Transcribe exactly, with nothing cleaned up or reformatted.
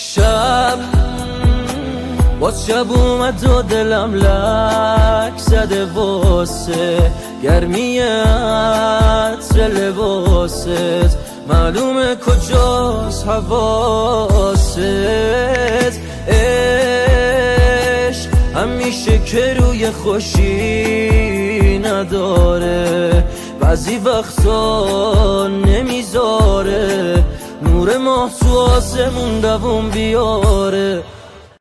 شب باز شب اومد و دلم لک زده واسه گرمی عطر لباست، معلومه کجاست حواست. عشق همیشه که روی خوشی نداره، بعضی وقتا نمیذاره نور ماه تو آسمون دووم بیاره.